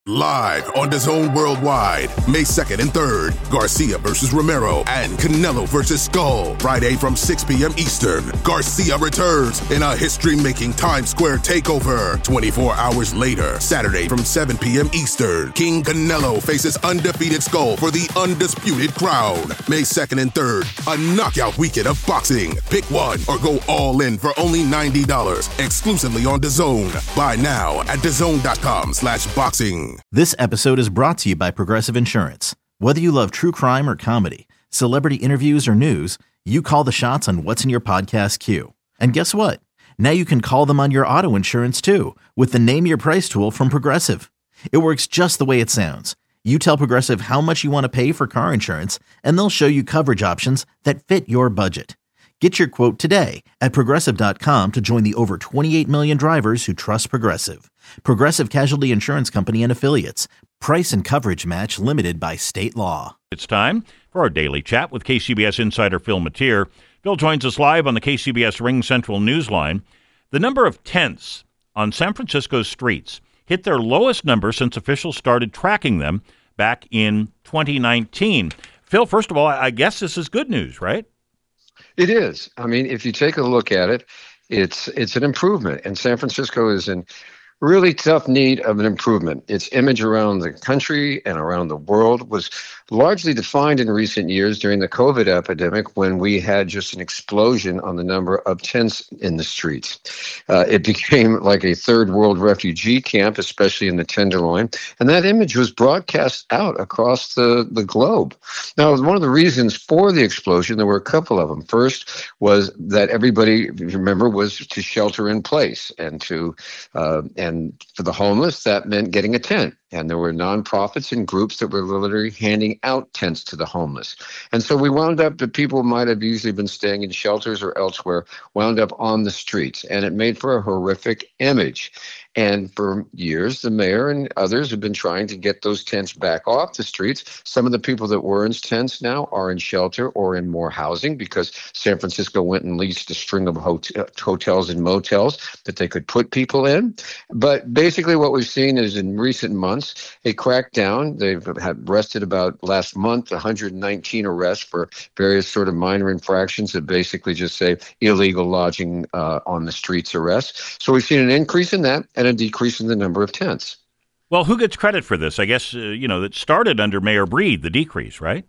Live on DAZN Worldwide, May 2nd and 3rd, Garcia versus Romero and Canelo versus Skull. Friday from 6 p.m. Eastern, Garcia returns in a history-making Times Square takeover. 24 hours later, Saturday from 7 p.m. Eastern, King Canelo faces undefeated Skull for the undisputed crown. May 2nd and 3rd, a knockout weekend of boxing. Pick one or go all in for only $90, exclusively on DAZN. Buy now at DAZN.com/boxing. This episode is brought to you by Progressive Insurance. Whether you love true crime or comedy, celebrity interviews or news, you call the shots on what's in your podcast queue. And guess what? Now you can call them on your auto insurance too with the Name Your Price tool from Progressive. It works just the way it sounds. You tell Progressive how much you want to pay for car insurance, and they'll show you coverage options that fit your budget. Get your quote today at Progressive.com to join the over 28 million drivers who trust Progressive. Progressive Casualty Insurance Company and Affiliates. Price and coverage match limited by state law. It's time for our daily chat with KCBS insider Phil Matier. Phil joins us live on the KCBS Ring Central Newsline. The number of tents on San Francisco's streets hit their lowest number since officials started tracking them back in 2019. Phil, first of all, I guess this is good news, right? It is. I mean, if you take a look at it, it's an improvement. And San Francisco is in really tough need of an improvement. Its image around the country and around the world was largely defined in recent years during the COVID epidemic when we had just an explosion on the number of tents in the streets. It became like a third world refugee camp, especially in the Tenderloin, and that image was broadcast out across the globe. Now, one of the reasons for the explosion, there were a couple of them. First was that everybody, if you remember, was to shelter in place, and for the homeless, that meant getting a tent. And there were nonprofits and groups that were literally handing out tents to the homeless. And so we wound up, the people might have usually been staying in shelters or elsewhere, wound up on the streets. And it made for a horrific image. And for years, the mayor and others have been trying to get those tents back off the streets. Some of the people that were in tents now are in shelter or in more housing because San Francisco went and leased a string of hotels and motels that they could put people in. But basically what we've seen is in recent months, a crackdown. They've had arrested about last month, 119 arrests for various sort of minor infractions that basically just say illegal lodging on the streets arrests. So we've seen an increase in that and a decrease in the number of tents. Well, who gets credit for this? I guess, it started under Mayor Breed, the decrease, right?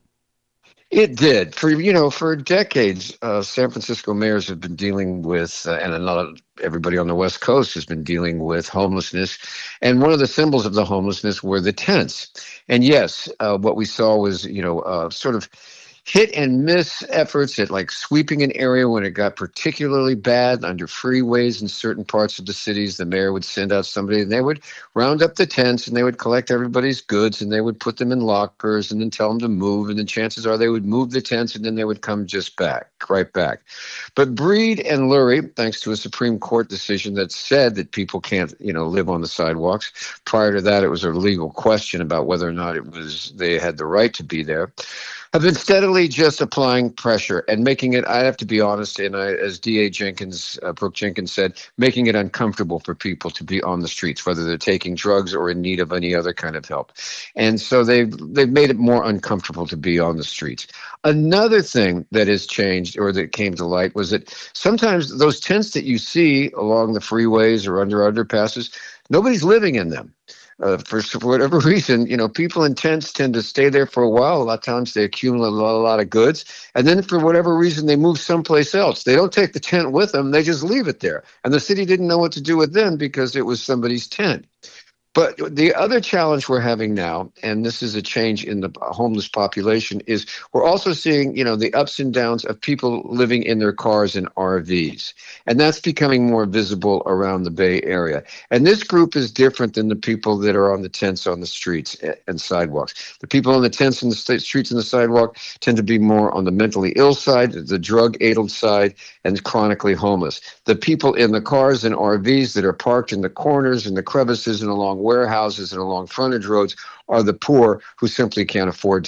It did. For decades, San Francisco mayors have been dealing with, and a lot of everybody on the West Coast has been dealing with homelessness. And one of the symbols of the homelessness were the tents. And yes, what we saw was, sort of hit and miss efforts at like sweeping an area when it got particularly bad under freeways in certain parts of the cities. The mayor would send out somebody and they would round up the tents and they would collect everybody's goods and they would put them in lockers and then tell them to move. And then chances are they would move the tents and then they would come right back. But Breed and Lurie, thanks to a Supreme Court decision that said that people can't, live on the sidewalks. Prior to that, it was a legal question about whether or not they had the right to be there. Have been steadily just applying pressure and making it, I have to be honest, and as D.A. Brooke Jenkins said, making it uncomfortable for people to be on the streets, whether they're taking drugs or in need of any other kind of help. And so they've made it more uncomfortable to be on the streets. Another thing that has changed or that came to light was that sometimes those tents that you see along the freeways or under underpasses, nobody's living in them. For whatever reason, people in tents tend to stay there for a while. A lot of times they accumulate a lot of goods. And then for whatever reason, they move someplace else. They don't take the tent with them. They just leave it there. And the city didn't know what to do with them because it was somebody's tent. But the other challenge we're having now, and this is a change in the homeless population, is we're also seeing, the ups and downs of people living in their cars and RVs. And that's becoming more visible around the Bay Area. And this group is different than the people that are on the tents on the streets and sidewalks. The people on the tents and the streets and the sidewalk tend to be more on the mentally ill side, the drug-addled side, and chronically homeless. The people in the cars and RVs that are parked in the corners and the crevices and along warehouses and along frontage roads are the poor who simply can't afford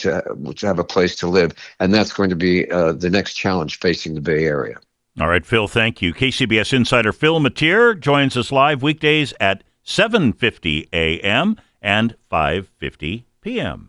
to have a place to live. And that's going to be the next challenge facing the Bay Area. All right, Phil, thank you. KCBS insider Phil Matier joins us live weekdays at 7:50 a.m. and 5:50 p.m.